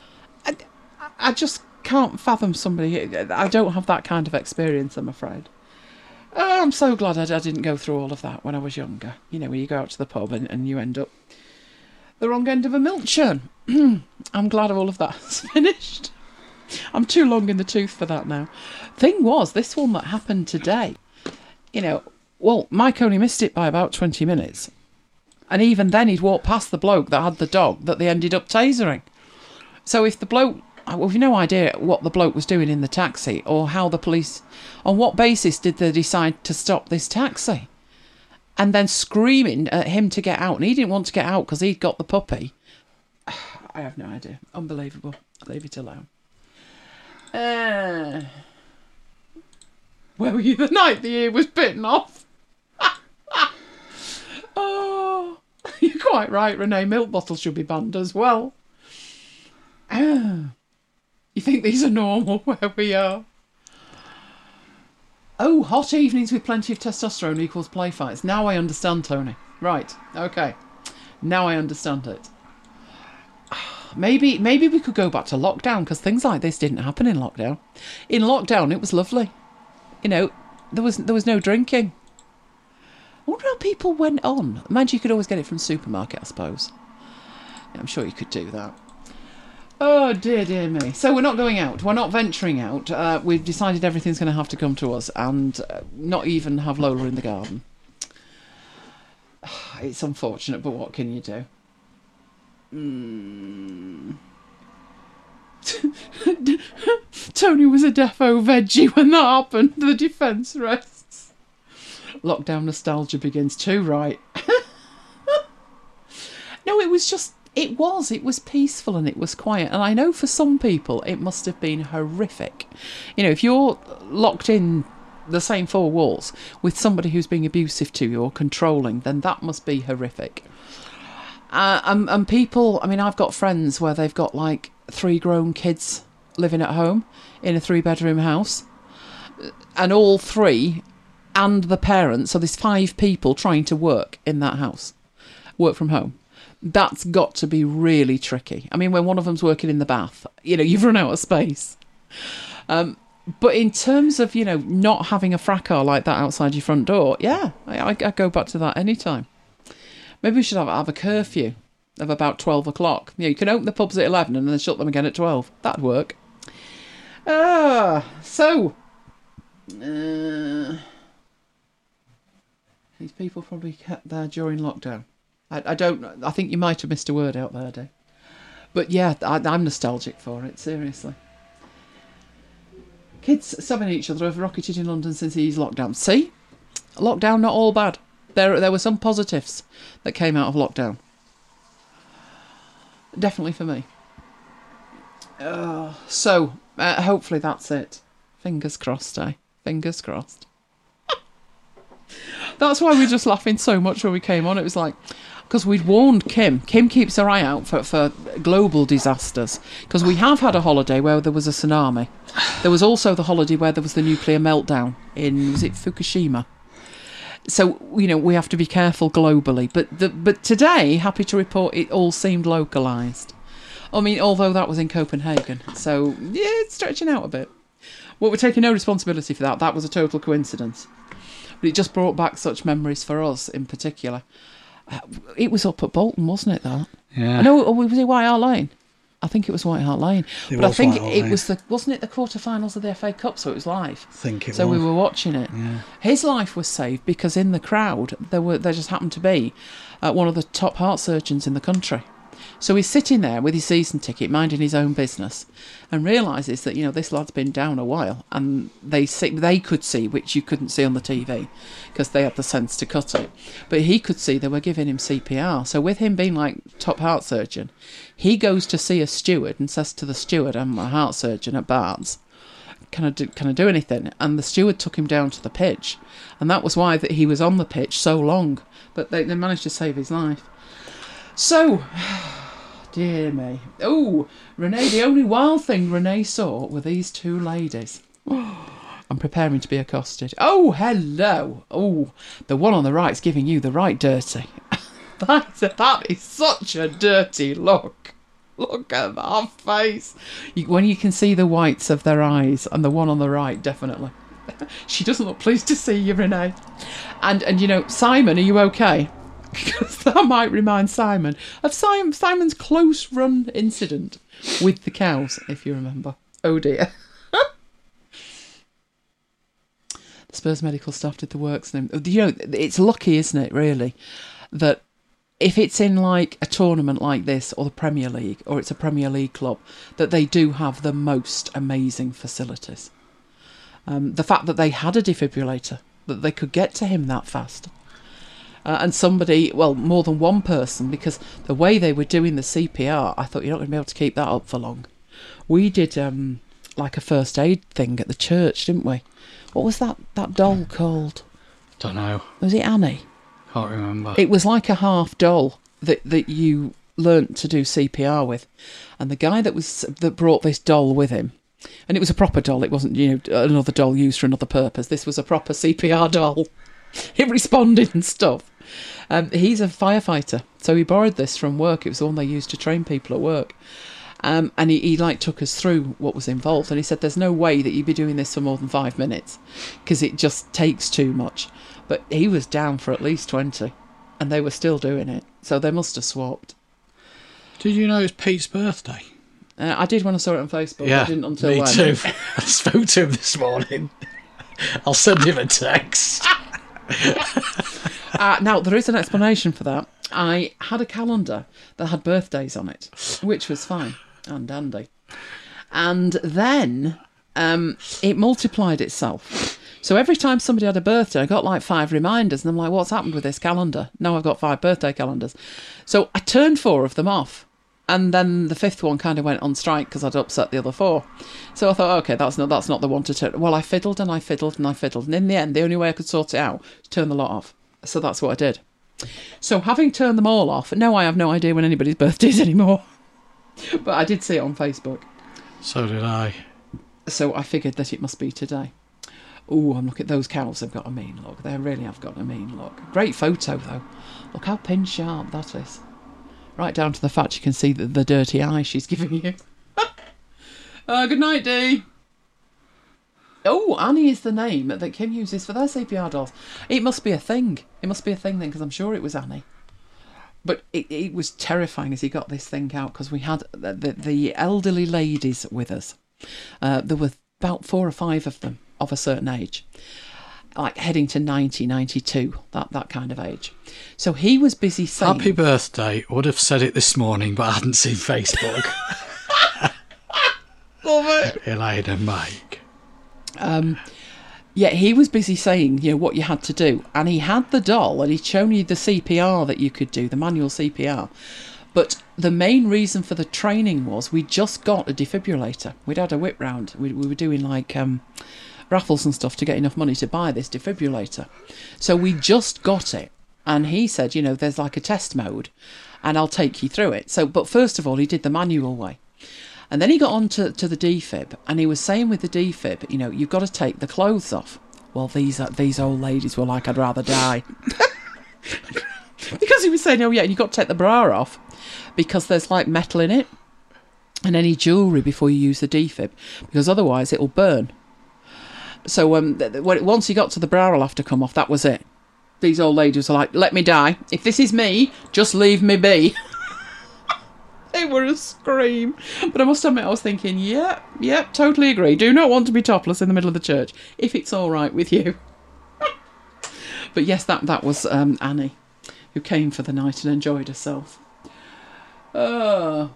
I just can't fathom somebody. I don't have that kind of experience, I'm afraid. Oh, I'm so glad I didn't go through all of that when I was younger. You know, when you go out to the pub and you end up the wrong end of a milk churn. I'm glad all of that's finished. I'm too long in the tooth for that now. Thing was, this one that happened today, you know, well, Mike only missed it by about 20 minutes. And even then he'd walked past the bloke that had the dog that they ended up tasering. So if the bloke... Well, we've no idea what the bloke was doing in the taxi, or how the police... On what basis did they decide to stop this taxi? And then screaming at him to get out. And he didn't want to get out because he'd got the puppy. I have no idea. Unbelievable. Leave it alone. Where were you the night the ear was bitten off? Oh, you're quite right, Renee. Milk bottles should be banned as well. You think these are normal where we are? Oh, hot evenings with plenty of testosterone equals play fights. Now I understand, Tony. Right, okay. Now I understand it. Maybe we could go back to lockdown, because things like this didn't happen in lockdown. In lockdown, it was lovely. You know, there was no drinking. I wonder how people went on. Mind you could always get it from the supermarket, I suppose. Yeah, I'm sure you could do that. Oh, dear me. So we're not going out. We're not venturing out. We've decided everything's going to have to come to us, and not even have Lola in the garden. It's unfortunate, but what can you do? Tony was a defo veggie when that happened. The defence rests. Lockdown nostalgia begins too, right? No, it was peaceful and it was quiet. And I know for some people it must have been horrific. You know, if you're locked in the same four walls with somebody who's being abusive to you or controlling, then that must be horrific. And people, I mean, I've got friends where they've got like 3 grown kids living at home in a 3-bedroom house, and all 3 and the parents, so there's 5 people trying to work in that house, work from home. That's got to be really tricky. I mean, when one of them's working in the bath, you know, you've run out of space. But in terms of, you know, not having a fracas like that outside your front door, yeah, I go back to that anytime. Maybe we should have a curfew of about 12 o'clock. You know, you can open the pubs at 11 and then shut them again at 12. That'd work. These people probably kept there during lockdown. I think you might have missed a word out there, Dave. But yeah, I'm nostalgic for it, seriously. Kids stabbing each other have rocketed in London since the eased lockdown. See? Lockdown, not all bad. There were some positives that came out of lockdown. Definitely for me. So, hopefully that's it. Fingers crossed, eh? Fingers crossed. That's why we were just laughing so much when we came on. It was like, because we'd warned Kim. Kim keeps her eye out for global disasters. Because we have had a holiday where there was a tsunami. There was also the holiday where there was the nuclear meltdown in, was it Fukushima? So, you know, we have to be careful globally. But today, happy to report, it all seemed localised. I mean, although that was in Copenhagen. So, yeah, it's stretching out a bit. Well, we're taking no responsibility for that. That was a total coincidence. But it just brought back such memories for us in particular. It was up at Bolton, wasn't it, that? Yeah. I know, or was it White Hart Lane? I think it was White Hart Lane. But I think it was wasn't it the quarterfinals of the FA Cup, so it was live. I think it was. So we were watching it. Yeah. His life was saved because in the crowd there just happened to be one of the top heart surgeons in the country. So he's sitting there with his season ticket, minding his own business, and realises that, you know, this lad's been down a while, and they could see, which you couldn't see on the TV, because they had the sense to cut it. But he could see they were giving him CPR. So with him being like top heart surgeon, he goes to see a steward and says to the steward, "I'm a heart surgeon at Barts. Can I do anything?" And the steward took him down to the pitch, and that was why that he was on the pitch so long. But they managed to save his life. So. Dear me. Oh, Renee, the only wild thing Renee saw were these 2 ladies. I'm preparing to be accosted. Oh, hello. Oh, the one on the right's giving you the right dirty. That is such a dirty look. Look at that face. When you can see the whites of their eyes, and the one on the right, definitely. She doesn't look pleased to see you, Renee. And you know, Simon, are you okay? Because that might remind Simon of Simon's close run incident with the cows, if you remember. Oh dear. The Spurs medical staff did the works. You know, it's lucky, isn't it, really, that if it's in like a tournament like this, or the Premier League, or it's a Premier League club, that they do have the most amazing facilities. The fact that they had a defibrillator, that they could get to him that fast. And somebody, well, more than one person, because the way they were doing the CPR, I thought you're not going to be able to keep that up for long. We did like a first aid thing at the church, didn't we? What was that doll called? Don't know. Was it Annie? Can't remember. It was like a half doll that you learnt to do CPR with. And the guy that brought this doll with him, and it was a proper doll, it wasn't, you know, another doll used for another purpose. This was a proper CPR doll. It responded and stuff. He's a firefighter, so he borrowed this from work. It was the one they used to train people at work. And he like took us through what was involved, and he said there's no way that you'd be doing this for more than 5 minutes because it just takes too much. But he was down for at least 20, and they were still doing it, so they must have swapped. Did you know it's Pete's birthday? I did when I saw it on Facebook. Yeah, I didn't until me when. too. I spoke to him this morning. I'll send him a text. Now, there is an explanation for that. I had a calendar that had birthdays on it, which was fine and dandy. And then it multiplied itself. So every time somebody had a birthday, I got like 5 reminders, and I'm like, what's happened with this calendar? Now I've got 5 birthday calendars. So I turned 4 of them off. And then the 5th one kind of went on strike because I'd upset the other 4. So I thought, okay, that's not the one to turn. Well, I fiddled and I fiddled and I fiddled. And in the end, the only way I could sort it out was turn the lot off. So that's what I did. So having turned them all off, no, I have no idea when anybody's birthday is anymore. But I did see it on Facebook. So did I. So I figured that it must be today. Oh, and look at those cows. They've got a mean look. They really have got a mean look. Great photo, though. Look how pin sharp that is. Right down to the fact you can see the dirty eye she's giving you. Good night, Dee. Oh, Annie is the name that Kim uses for their CPR dolls. It must be a thing. It must be a thing then, because I'm sure it was Annie. But it was terrifying as he got this thing out, because we had the elderly ladies with us. There were about 4 or 5 of them of a certain age, like heading to 90, 92, that kind of age. So he was busy saying... Happy birthday. Would have said it this morning, but I hadn't seen Facebook. Love it. Elaine and Mike. Yeah, he was busy saying, what you had to do. And he had the doll, and he'd shown you the CPR that you could do, the manual CPR. But the main reason for the training was we just got a defibrillator. We'd had a whip round. We were doing like raffles and stuff to get enough money to buy this defibrillator. So we just got it. And he said, there's like a test mode, and I'll take you through it. So, but first of all, he did the manual way. And then he got on to the defib, and he was saying with the defib, you've got to take the clothes off. Well, these old ladies were like, I'd rather die. Because he was saying, oh yeah, and you've got to take the bra off, because there's like metal in it, and any jewellery before you use the defib, because otherwise it'll burn. So once he got to the bra will have to come off, that was it. These old ladies were like, let me die. If this is me, just leave me be. They were a scream. But I must admit, I was thinking, yep, totally agree. Do not want to be topless in the middle of the church, if it's all right with you. But yes, that was Annie, who came for the night and enjoyed herself. Oh,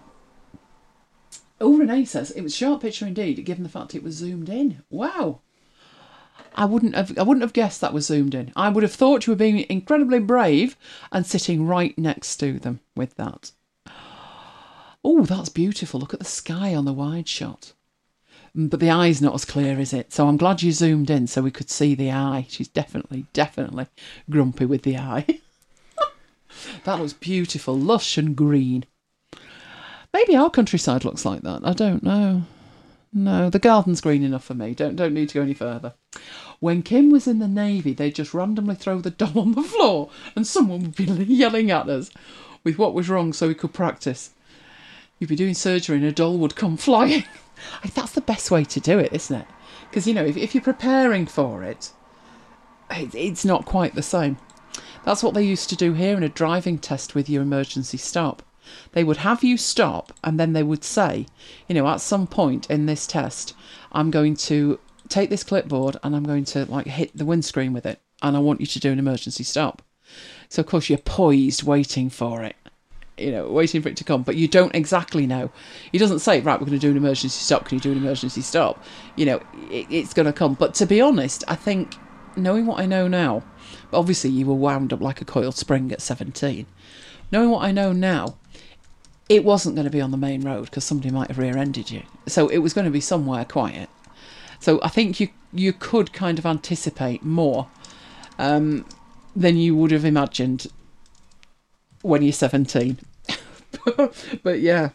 Renee says, it was a sharp picture indeed, given the fact it was zoomed in. Wow. I wouldn't have guessed that was zoomed in. I would have thought you were being incredibly brave and sitting right next to them with that. Oh, that's beautiful. Look at the sky on the wide shot. But the eye's not as clear, is it? So I'm glad you zoomed in so we could see the eye. She's definitely grumpy with the eye. That looks beautiful, lush and green. Maybe our countryside looks like that. I don't know. No, the garden's green enough for me. Don't need to go any further. When Kim was in the Navy, they'd just randomly throw the doll on the floor and someone would be yelling at us with what was wrong so we could practice. You'd be doing surgery and a doll would come flying. I think that's the best way to do it, isn't it? Because, if you're preparing for it, it's not quite the same. That's what they used to do here in a driving test with your emergency stop. They would have you stop and then they would say, at some point in this test, I'm going to take this clipboard and I'm going to hit the windscreen with it and I want you to do an emergency stop. So, of course, you're poised waiting for it. Waiting for it to come, but you don't exactly know. He doesn't say, right, we're going to do an emergency stop. Can you do an emergency stop? It's going to come. But to be honest, I think, knowing what I know now, obviously you were wound up like a coiled spring at 17. Knowing what I know now, it wasn't going to be on the main road because somebody might have rear-ended you. So it was going to be somewhere quiet. So I think you could kind of anticipate more than you would have imagined when you're 17. But yeah.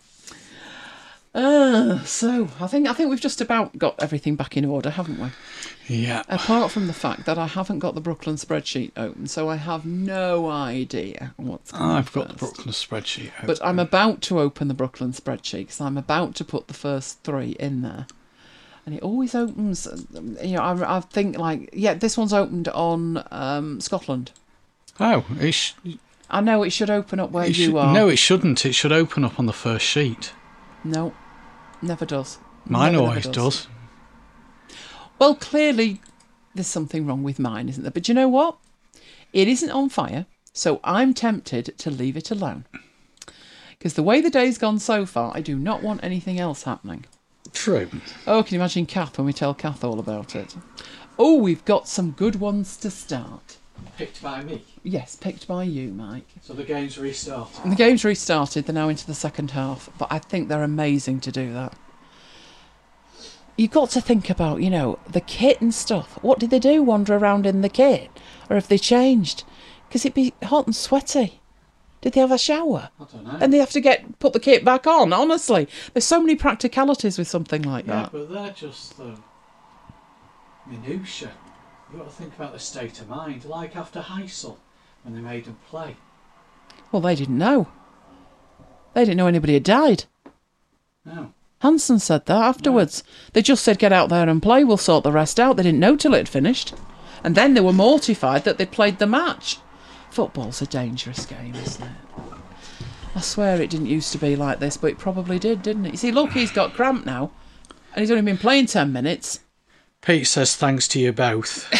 So I think we've just about got everything back in order, haven't we? Yeah. Apart from the fact that I haven't got the Brooklyn spreadsheet open, so I have no idea what's going on. I've got the Brooklyn spreadsheet open. But I'm about to open the Brooklyn spreadsheet because I'm about to put the first 3 in there. And it always opens, I think this one's opened on Scotland. Oh, I know it should open up where you are. No, it shouldn't. It should open up on the first sheet. No, never does. Mine always does. Well, clearly there's something wrong with mine, isn't there? But you know what? It isn't on fire, so I'm tempted to leave it alone. Because the way the day's gone so far, I do not want anything else happening. True. Oh, can you imagine Kath when we tell Kath all about it? Oh, we've got some good ones to start. Picked by me. Yes, picked by you, Mike. So the game's restarted. And the game's restarted, they're now into the second half, but I think they're amazing to do that. You've got to think about, you know, the kit and stuff. What did they do? Wander around in the kit? Or have they changed? Because it'd be hot and sweaty. Did they have a shower? I don't know. And they have to put the kit back on, honestly. There's so many practicalities with something like that. Yeah, but they're just the minutiae. You've got to think about the state of mind, like after Heysel, when they made them play. Well, they didn't know. They didn't know anybody had died. No. Hansen said that afterwards. No. They just said, get out there and play, we'll sort the rest out. They didn't know till it had finished. And then they were mortified that they'd played the match. Football's a dangerous game, isn't it? I swear it didn't used to be like this, but it probably did, didn't it? You see, look, he's got cramp now, and he's only been playing 10 minutes. Pete says thanks to you both.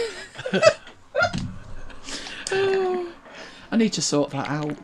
I need to sort that out.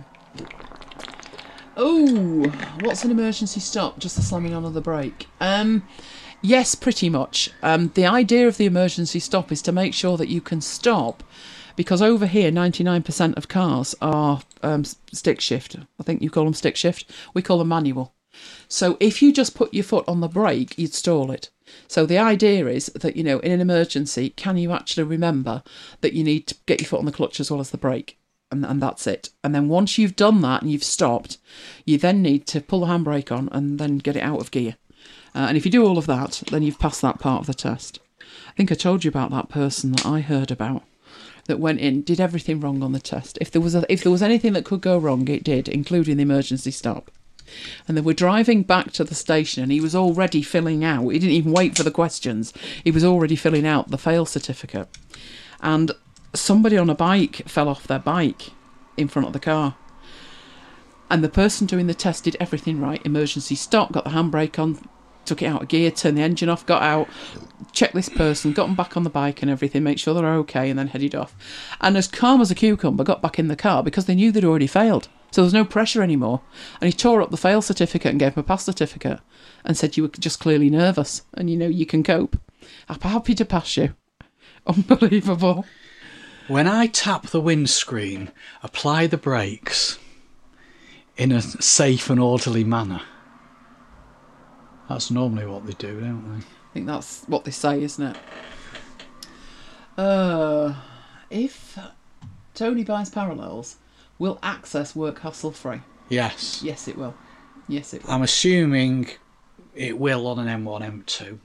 Oh, what's an emergency stop? Just the slamming on of the brake. Yes, pretty much. The idea of the emergency stop is to make sure that you can stop, because over here 99% of cars are stick shift. I think you call them stick shift. We call them manual. So if you just put your foot on the brake, you'd stall it. So the idea is that, you know, in an emergency, can you actually remember that you need to get your foot on the clutch as well as the brake? And that's it. And then once you've done that and you've stopped, you then need to pull the handbrake on and then get it out of gear. And if you do all of that, then you've passed that part of the test. I think I told you about that person that I heard about that went in, did everything wrong on the test. If there was anything that could go wrong, it did, including the emergency stop. And they were driving back to the station and he was already filling out, he didn't even wait for the questions, he was already filling out the fail certificate. And somebody on a bike fell off their bike in front of the car. And the person doing the test did everything right. Emergency stop, got the handbrake on, took it out of gear, turned the engine off, got out, checked this person, got them back on the bike and everything, make sure they're okay, and then headed off. And as calm as a cucumber, got back in the car because they knew they'd already failed. So there was no pressure anymore. And he tore up the fail certificate and gave him a pass certificate and said, you were just clearly nervous and, you know, you can cope. I'm happy to pass you. Unbelievable. When I tap the windscreen, apply the brakes in a safe and orderly manner. That's normally what they do, don't they? I think that's what they say, isn't it? If Tony buys Parallels, will Access work hassle-free? Yes. Yes, it will. Yes, it will. I'm assuming it will on an M1, M2.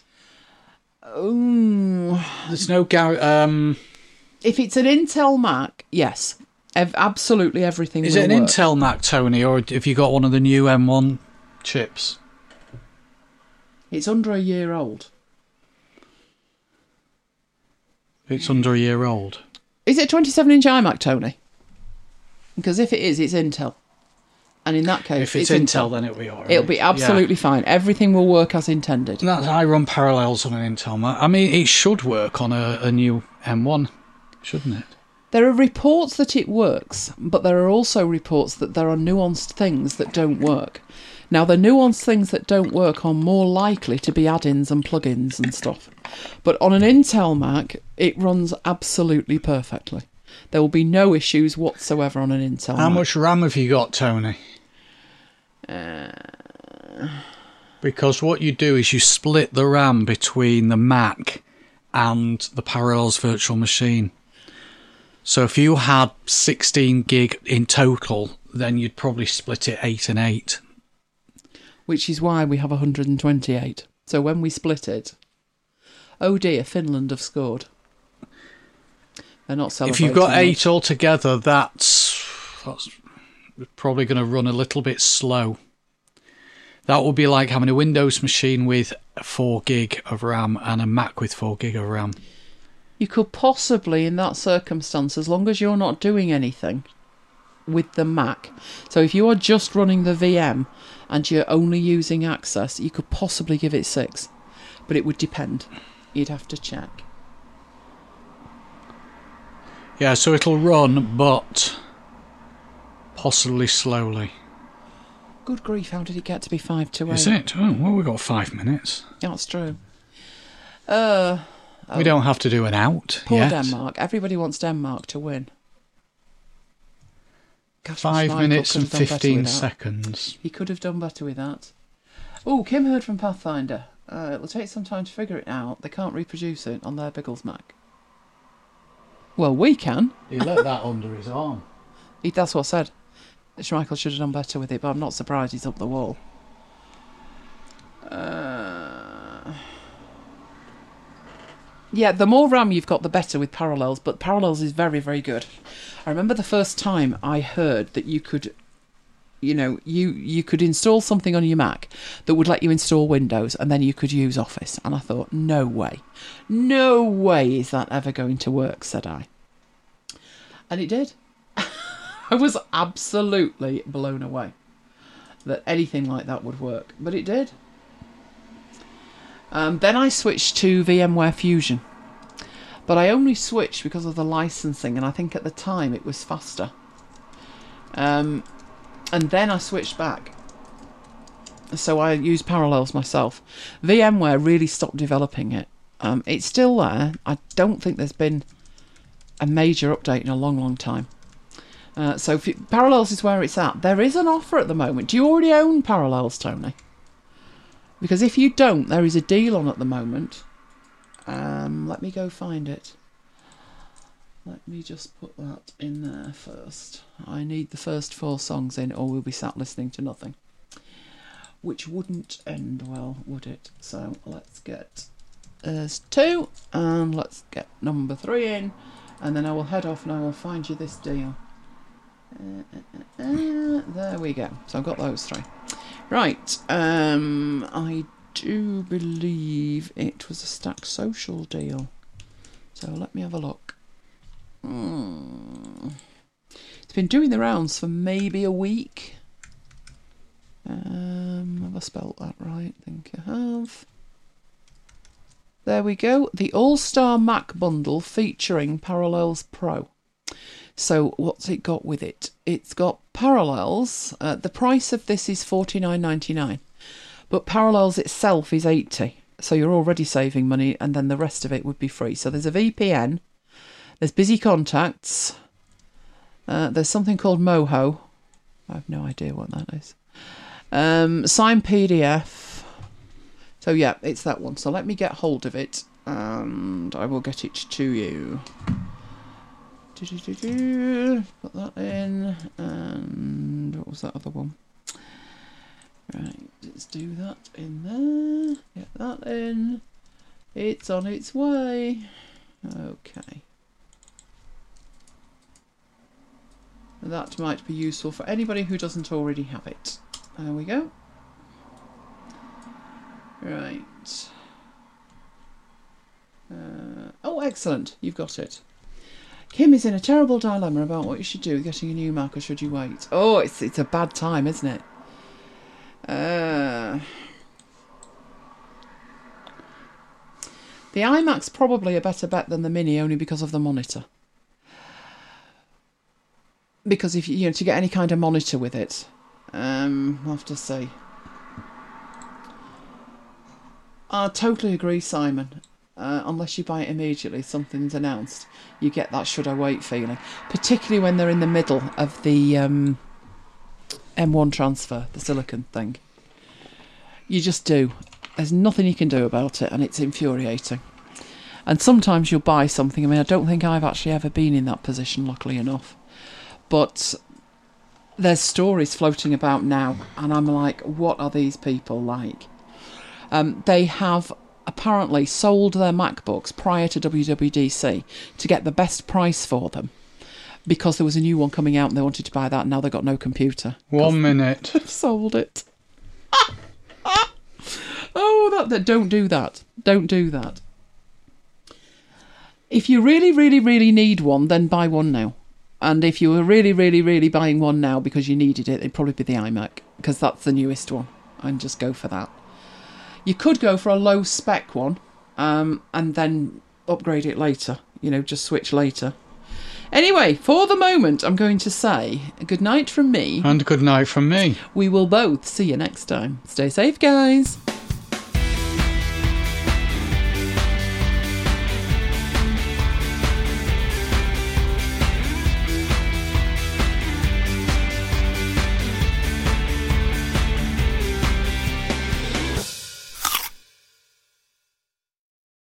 There's no if it's an Intel Mac, yes. Absolutely everything will work. Is it an Intel Mac, Tony, or have you got one of the new M1 chips? It's under a year old. It's under a year old. Is it a 27-inch iMac, Tony? Because if it is, it's Intel. And in that case, if it's Intel, then it'll be all right. It'll be absolutely fine. Everything will work as intended. I run Parallels on an Intel Mac. I mean, it should work on a new M1, shouldn't it? There are reports that it works, but there are also reports that there are nuanced things that don't work. Now, the nuanced things that don't work are more likely to be add-ins and plugins and stuff. But on an Intel Mac, it runs absolutely perfectly. There will be no issues whatsoever on an Intel Mac. How much RAM have you got, Tony? Because what you do is you split the RAM between the Mac and the Parallels virtual machine. So if you had 16 gig in total, then you'd probably split it 8 and 8. Which is why we have 128. So when we split it, oh dear, Finland have scored. They're not celebrating. If you've got much. 8 altogether, that's probably going to run a little bit slow. That would be like having a Windows machine with 4 gig of RAM and a Mac with 4 gig of RAM. You could possibly, in that circumstance, as long as you're not doing anything with the Mac. So if you are just running the VM and you're only using Access, you could possibly give it 6. But it would depend. You'd have to check. Yeah, so it'll run, but possibly slowly. Good grief, how did it get to be 528? Is it? Oh, well, we've got 5 minutes. That's true. We don't have to do an out Poor yet. Denmark. Everybody wants Denmark to win. Gosh, 5 Schmeichel minutes could and have done better 15 with that. seconds. He could have done better with that. Oh, Kim heard from Pathfinder. It'll take some time to figure it out. They can't reproduce it on their Biggles Mac. Well, we can. He let that under his arm. That's what I said. Schmeichel should have done better with it, but I'm not surprised he's up the wall. Yeah, the more RAM you've got, the better with Parallels, but Parallels is very, very good. I remember the first time I heard that you could, you could install something on your Mac that would let you install Windows, and then you could use Office. And I thought, no way. No way is that ever going to work, said I. And it did. I was absolutely blown away that anything like that would work, but it did. Then I switched to VMware Fusion, but I only switched because of the licensing, and I think at the time it was faster. And then I switched back, so I used Parallels myself. VMware really stopped developing it. It's still there. I don't think there's been a major update in a long, long time. So Parallels is where it's at. There is an offer at the moment. Do you already own Parallels, Tony? Because if you don't, there is a deal on at the moment. Let me go find it. Let me just put that in there first. I need the first 4 songs in, or we'll be sat listening to nothing. Which wouldn't end well, would it? So let's get... There's 2, and let's get number 3 in, and then I will head off and I will find you this deal. There we go. So I've got those 3. Right. I do believe it was a Stack Social deal. So let me have a look. It's been doing the rounds for maybe a week. Have I spelt that right? I think I have. There we go. The All-Star Mac Bundle featuring Parallels Pro. So what's it got with it? It's got Parallels. The price of this is $49.99, but Parallels itself is $80. So you're already saving money, and then the rest of it would be free. So there's a VPN. There's Busy Contacts. There's something called Moho. I have no idea what that is. Sign PDF. So yeah, it's that one. So let me get hold of it, and I will get it to you. Put that in, and what was that other one? Right, let's do that in there. Get that in. It's on its way. Okay. That might be useful for anybody who doesn't already have it. There we go. Right. Oh, excellent. You've got it. Kim is in a terrible dilemma about what you should do, getting a new Mac, or should you wait? Oh, it's a bad time, isn't it? The iMac's probably a better bet than the Mini, only because of the monitor. Because if you to get any kind of monitor with it, I'll have to say. I totally agree, Simon. Unless you buy it immediately, something's announced, you get that should I wait feeling, particularly when they're in the middle of the M1 transfer, the silicon thing. You just do. There's nothing you can do about it, and it's infuriating. And sometimes you'll buy something. I mean, I don't think I've actually ever been in that position, luckily enough. But there's stories floating about now, and I'm like, what are these people like? They have apparently sold their MacBooks prior to WWDC to get the best price for them, because there was a new one coming out and they wanted to buy that, and now they've got no computer. 1 minute. They've sold it. Oh, don't do that. Don't do that. If you really, really, really need one, then buy one now. And if you were really, really, really buying one now because you needed it, it'd probably be the iMac, because that's the newest one. And just go for that. You could go for a low spec one, and then upgrade it later. Just switch later. Anyway, for the moment, I'm going to say good night from me. And good night from me. We will both see you next time. Stay safe, guys.